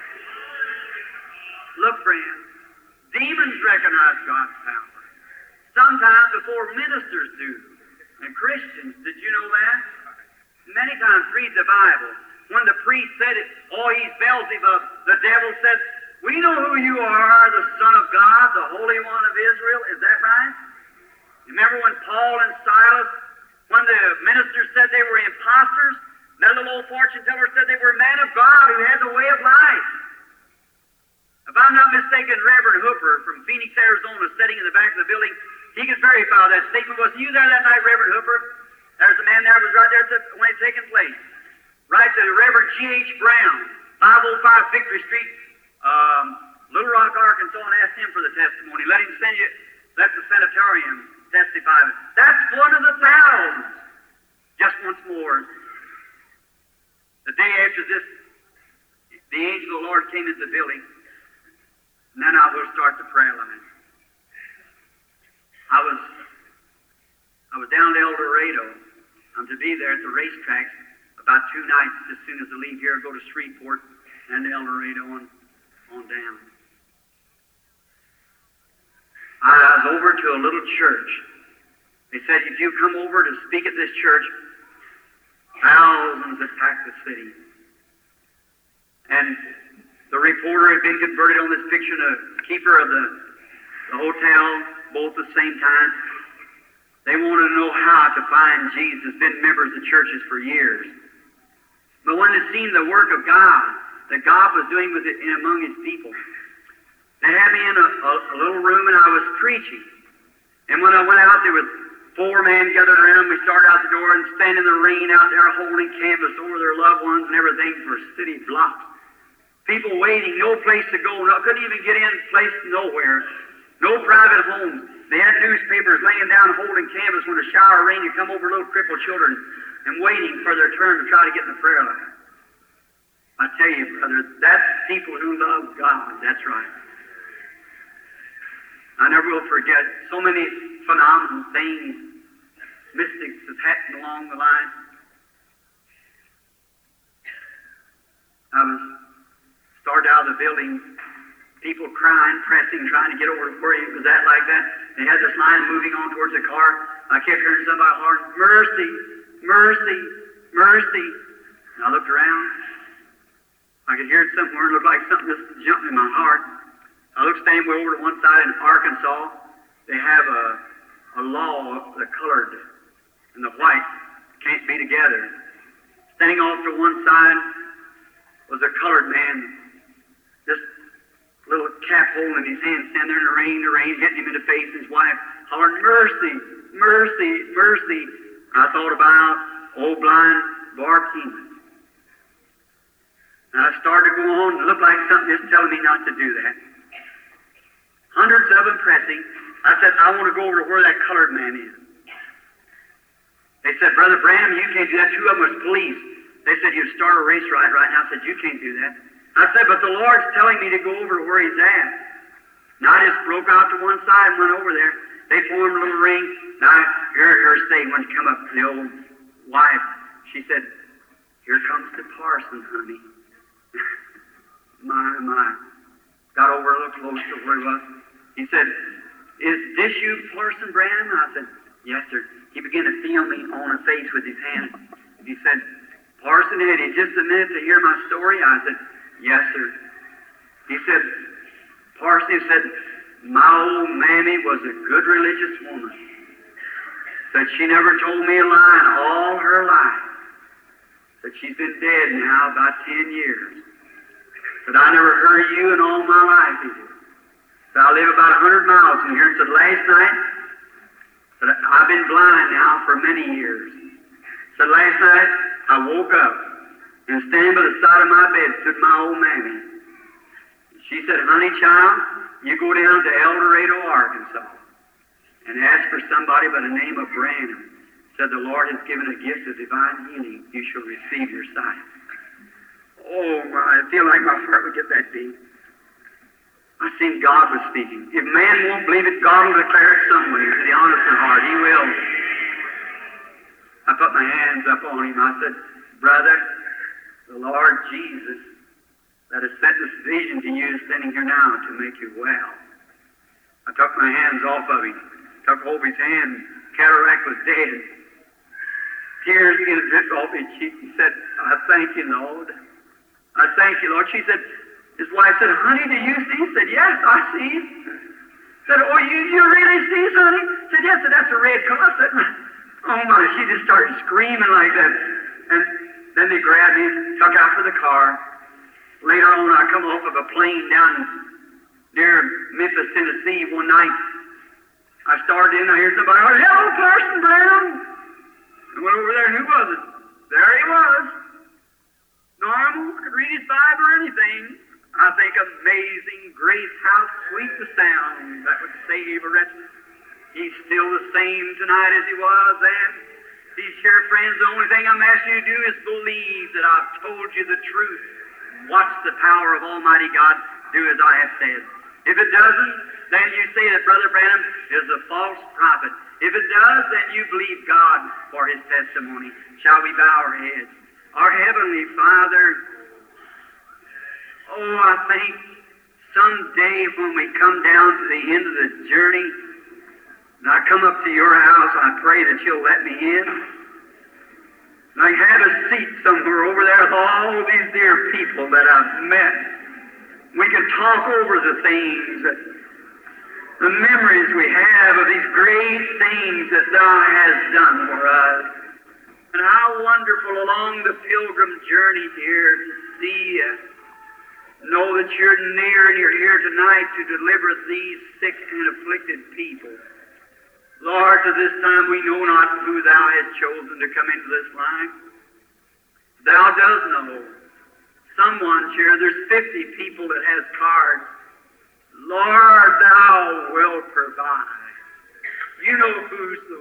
Look, friends, demons recognize God's power. Sometimes before ministers do. And Christians, did you know that? Many times read the Bible. When the priest said it, "Oh, he's Beelzebub," the devil said, "We know who you are, the Son of God, the Holy One of Israel." Is that right? Remember when Paul and Silas, when the ministers said they were imposters, that little old fortune teller said they were men of God who had the way of life. If I'm not mistaken, Reverend Hooper from Phoenix, Arizona, sitting in the back of the building, he could verify that statement. Was you there that night, Reverend Hooper? There's a man there who was right there when it taken place. Right to Reverend G H Brown, five oh five Victory Street, um, Little Rock, Arkansas, and asked him for the testimony. Let him send you, let the sanitarium testify. That's one of the thousands. Just once more. The day after this, the angel of the Lord came into the building, and then I will start the prayer line. I was, I was down to El Dorado. I'm to be there at the racetracks about two nights as soon as I leave here, go to Shreveport and to El Dorado on, on down. I was over to a little church. They said, "If you come over to speak at this church," thousands attacked the city. And the reporter had been converted on this picture, the keeper of the, the hotel, both at the same time. They wanted to know how to find Jesus, been members of churches for years. But when they seen the work of God, that God was doing with it in among His people, they had me in a, a, a little room, and I was preaching. And when I went out, there was four men gathered around. We started out the door and standing in the rain out there holding canvas over their loved ones and everything for city blocks. People waiting, no place to go, no, couldn't even get in, place nowhere. No private homes. They had newspapers laying down holding canvas when a shower of rain would come over little crippled children and waiting for their turn to try to get in the prayer line. I tell you, brother, that's people who love God. That's right. I never will forget so many phenomenal things, mystics have happened along the line. I was started out of the building, people crying, pressing, trying to get over to where he was at like that. They had this line moving on towards the car. I kept hearing somebody hollering, "Mercy, mercy, mercy." And I looked around. I could hear it somewhere. It looked like something just jumped in my heart. I looked standing way over to one side in Arkansas. They have a, a law, the colored and the white can't be together. Standing off to one side was a colored man, just little cap hole in his hand, standing there in the rain, the rain hitting him in the face, and his wife hollering, "Mercy, mercy, mercy." I thought about old blind Bart Keeman. And I started to go on, it looked like something just telling me not to do that. Hundreds of them pressing. I said, "I want to go over to where that colored man is." They said, "Brother Branham, you can't do that." Two of them was police. They said, "You start a race right right now." I said, "You can't do that." I said, "But the Lord's telling me to go over to where He's at." And I just broke out to one side and went over there. They formed a little ring. Now, I heard her say when she come up, the old wife, she said, "Here comes the parson, honey." My, my. Got over a little close to where he was. He said, "Is this you, Parson Branham?" I said, "Yes, sir." He began to feel me on the face with his hand. He said, "Parson, had you just a minute to hear my story?" I said, "Yes, sir." He said, "Parson," he said, "my old mammy was a good religious woman. Said she never told me a lie in all her life. Said she's been dead now about ten years. Said I never heard you in all my life either. Said I live about a hundred miles from here. Said last night, said I've been blind now for many years. Said last night I woke up and standing by the side of my bed stood my old mammy. She said, honey child, you go down to El Dorado, Arkansas, and ask for somebody by the name of Branham. Said the Lord has given a gift of divine healing. You shall receive your sight. Oh my, I feel like my heart would get that beat. I seen God was speaking. If man won't believe it, God will declare it somewhere to the honest in heart. He will. I put my hands up on him. I said, brother, the Lord Jesus that has sent this vision to you is standing here now to make you well. I took my hands off of him. Took hold of his hand. Cataract was dead. Tears began to drip off his cheek. He said, I thank you, Lord. I thank you, Lord. She said, his wife said, honey, do you see? He said, yes, I see. Said, oh, you, you really see, honey? Said, yes, said, that's a red car. I said, oh my, she just started screaming like that. And then they grabbed me, took out for the car. Later on, I come off of a plane down near Memphis, Tennessee one night. I started in, I heard somebody, oh, hello, Parson Brown. I went over there, and who was it? There he was. Normal, could read his Bible or anything. I think amazing grace, how sweet the sound that would save a wretch. He's still the same tonight as he was then. These here friends, the only thing I'm asking you to do is believe that I've told you the truth. Watch the power of Almighty God do as I have said. If it doesn't, then you say that Brother Branham is a false prophet. If it does, then you believe God for his testimony. Shall we bow our heads? Our Heavenly Father, oh, I think someday when we come down to the end of the journey, and I come up to your house, I pray that you'll let me in. And I have a seat somewhere over there with all these dear people that I've met. We can talk over the things, that, the memories we have of these great things that Thou hast done for us. And how wonderful along the pilgrim journey here to see you. Know that you're near and you're here tonight to deliver these sick and afflicted people. Lord, to this time we know not who Thou hast chosen to come into this life. Thou dost know. Someone here, there's fifty people that has cards. Lord, Thou wilt provide. You know who's the,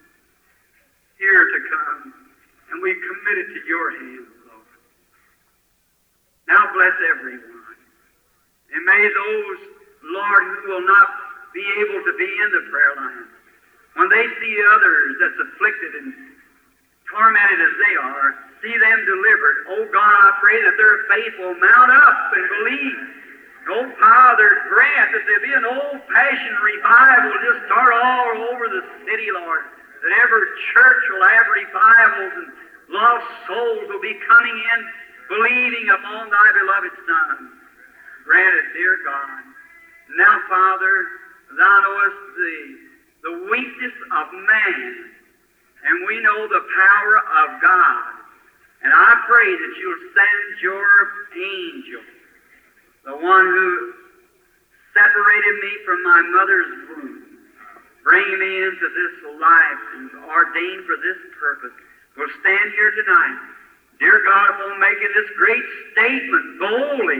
here to come, and we commit it to your hands, Lord. Now bless everyone. And may those, Lord, who will not be able to be in the prayer line, when they see others that's afflicted and tormented as they are, see them delivered. Oh God, I pray that their faith will mount up and believe. Oh Father, grant that there be an old-fashioned revival just start all over the city, Lord. That every church will have revivals and lost souls will be coming in, believing upon Thy beloved Son. Grant it, dear God. Now, Father, Thou knowest the the weakness of man, and we know the power of God. And I pray that you'll send your angel, the one who separated me from my mother's womb, bring me into this life and ordained for this purpose, will stand here tonight. Dear God, upon making this great statement boldly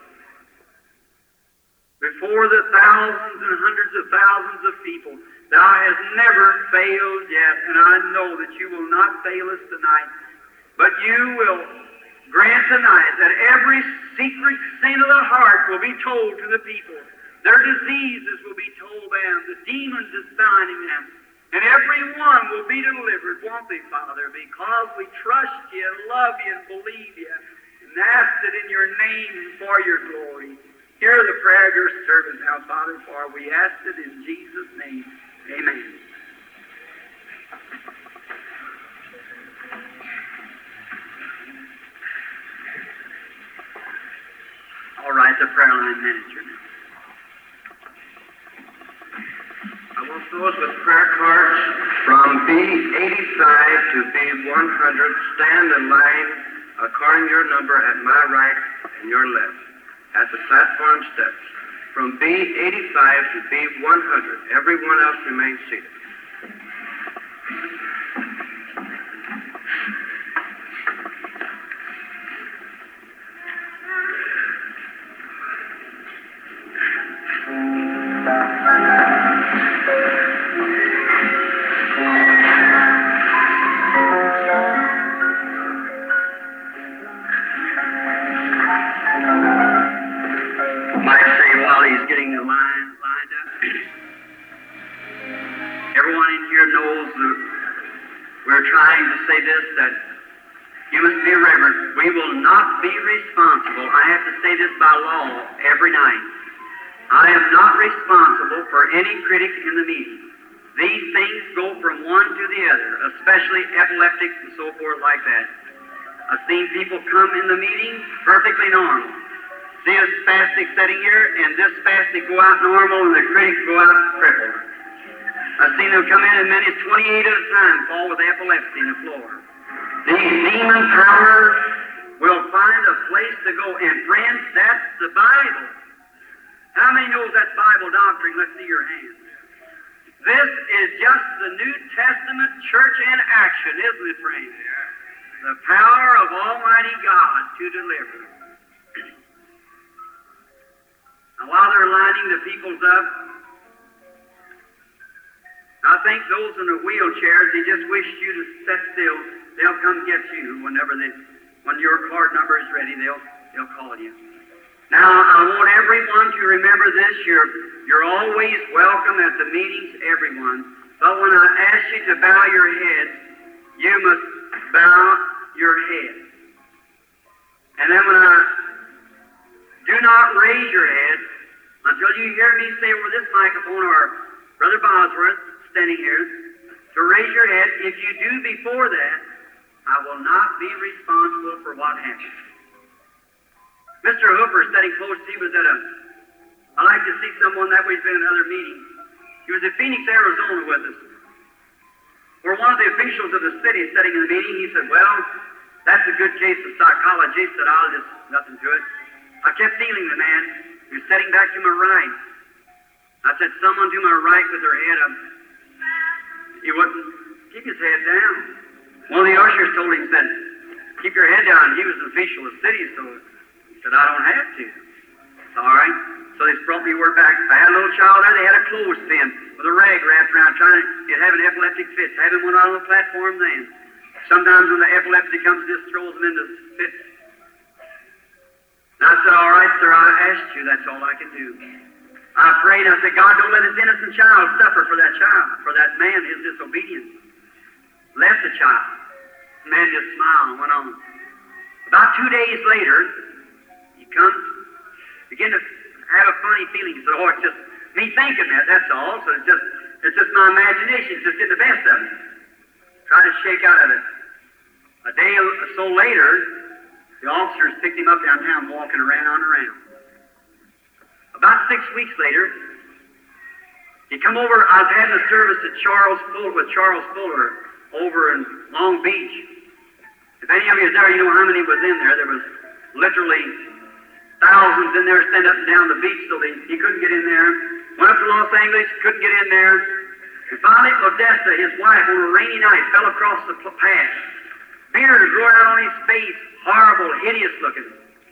before the thousands and hundreds of thousands of people, Thou hast never failed yet, and I know that you will not fail us tonight. But you will grant tonight that every secret sin of the heart will be told to the people. Their diseases will be told them, the demons is binding them, and every one will be delivered, won't they, Father? Because we trust you and love you and believe you, and ask it in your name and for your glory. Hear the prayer of your servant now, Father, for we ask it in Jesus' name. Amen. All right, the prayer line manager now. I want Those with prayer cards from B eighty-five to B one hundred, stand in line according to your number at my right and your left at the platform steps. From B eighty-five to B one hundred. Everyone else remains seated. Any critic in the meeting. These things go from one to the other, especially epileptics and so forth like that. I've seen people come in the meeting perfectly normal. See a spastic sitting here, and this spastic go out normal, and the critic go out crippled. I've seen them come in as many as twenty-eight at a time, fall with epilepsy in the floor. These demon powers will find a place to go, and friends, that's the Bible. How many knows that Bible doctrine? Let's see your hands. This is just the New Testament church in action, isn't it, friends? The power of Almighty God to deliver. Now, while they're lining the peoples up, I think those in the wheelchairs, they just wish you to sit still. They'll come get you whenever they, when your card number is ready, they'll, they'll call you. Now, I want everyone to remember this. You're, you're always welcome at the meetings, everyone. But when I ask you to bow your heads, you must bow your head. And then when I do not raise your head until you hear me say over this microphone, or Brother Bosworth standing here, to raise your head. If you do before that, I will not be responsible for what happens. Mister Hooper, sitting close, he was at a, I like to see someone that way's been in another meeting. He was in Phoenix, Arizona with us. Where one of the officials of the city is sitting in the meeting, he said, well, that's a good case of psychology. He said, I'll just, nothing to it. I kept feeling the man. He was sitting back to my right. I said, someone to my right with their head up. He wouldn't keep his head down. One of the ushers told him, said, keep your head down. He was an official of the city, so said, I don't have to. All right. So they brought me word back. I had a little child there. They had a clothespin with a rag wrapped around, trying to get having epileptic fits. Having one out on the platform then. Sometimes when the epilepsy comes, it just throws them into fits. And I said, all right, sir, I asked you. That's all I can do. I prayed. I said, God, don't let this innocent child suffer for that child, for that man, his disobedience. Left the child. The man just smiled and went on. About two days later, he comes, begin to have a funny feeling. He said, oh, it's just me thinking that, that's all. So it's just it's just my imagination. It's just getting the best of me. Try to shake out of it. A day or so later, the officers picked him up downtown, walking around and around. About six weeks later, he come over. I was having a service at Charles Fuller with Charles Fuller over in Long Beach. If any of you was there, you know how many was in there. There was literally thousands in there standing up and down the beach, so they, he couldn't get in there. Went up to Los Angeles, couldn't get in there. And finally, Odessa, his wife, on a rainy night, fell across the path. Beard growing out on his face, horrible, hideous looking.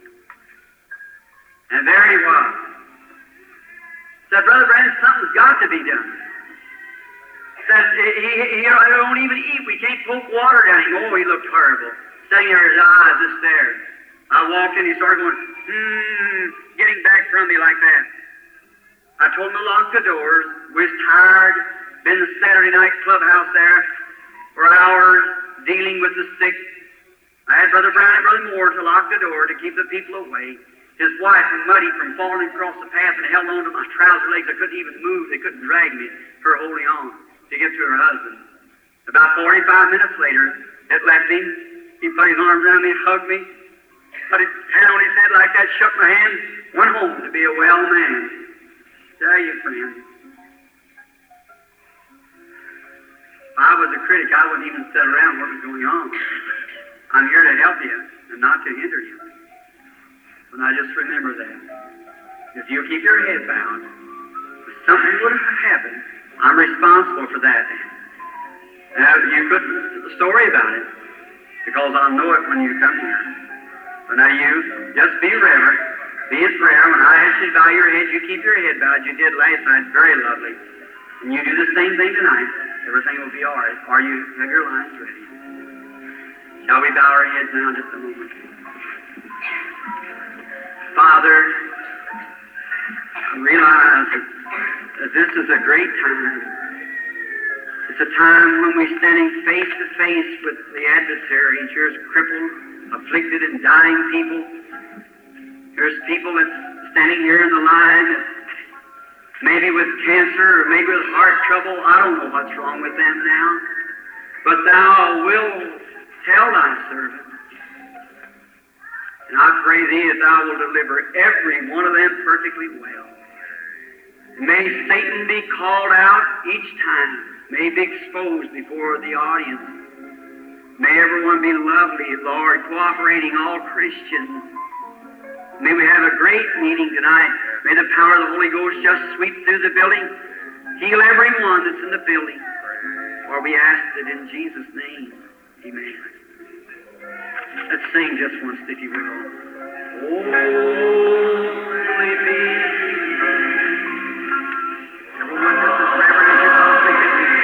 And there he was. Said, Brother Brandon, something's got to be done. Said, he, he, he don't even eat. We can't poke water down him. Oh, he looked horrible. Sitting there, his eyes just there. I walked in, he started going, hmm, getting back from me like that. I told him to lock the doors. We was tired. Been the Saturday night clubhouse there for hours, dealing with the sick. I had Brother Brown and Brother Moore to lock the door to keep the people away. His wife, muddy from falling across the path, and held on to my trouser legs. I couldn't even move. They couldn't drag me, her holding on to get to her husband. About forty-five minutes later, it left him. He put his arms around me and hugged me. Put his hand on his head like that, shook my hand, went home to be a well man. Tell you, friend. If I was a critic, I wouldn't even sit around what was going on. I'm here to help you and not to hinder you. And I just remember that. If you keep your head bowed, if something would have happened, I'm responsible for that. Now, you could story about it, because I'll know it when you come here. So now you just be reverent, be in prayer. When I ask you to bow your head, you keep your head bowed. You did last night, very lovely. And you do the same thing tonight. Everything will be all right. Or you have your lines ready. Shall we bow our heads now just a moment? Father, I realize that this is a great time. It's a time when we're standing face to face with the adversary. Here's crippled, afflicted, and dying people. Here's people that's standing here in the line, maybe with cancer or maybe with heart trouble. I don't know what's wrong with them now. But thou wilt tell thy servant. And I pray thee that thou wilt deliver every one of them perfectly well. May Satan be called out each time. May be exposed before the audience. May everyone be lovely, Lord, cooperating, all Christians. May we have a great meeting tonight. May the power of the Holy Ghost just sweep through the building. Heal everyone that's in the building. For we ask it in Jesus' name. Amen. Let's sing just once, if you will. Holy be. Everyone just as reverent as you possibly can be.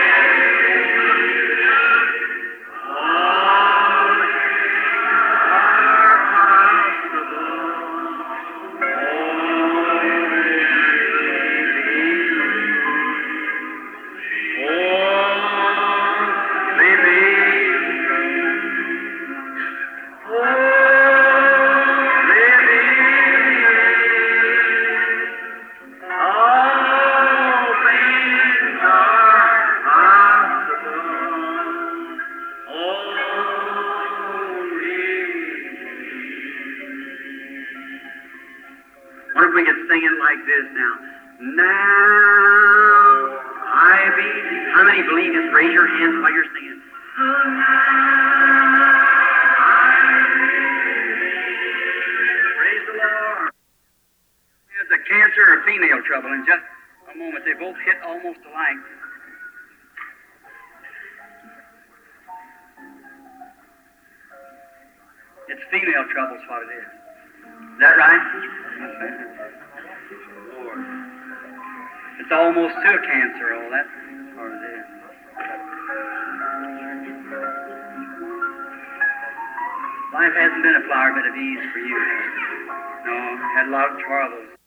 In just a moment, they both hit almost alike. It's female trouble is what it is. Is that right? Lord. It's almost to a cancer, all that's what it is. Life hasn't been a flower bed of ease for you. No, had a lot of troubles.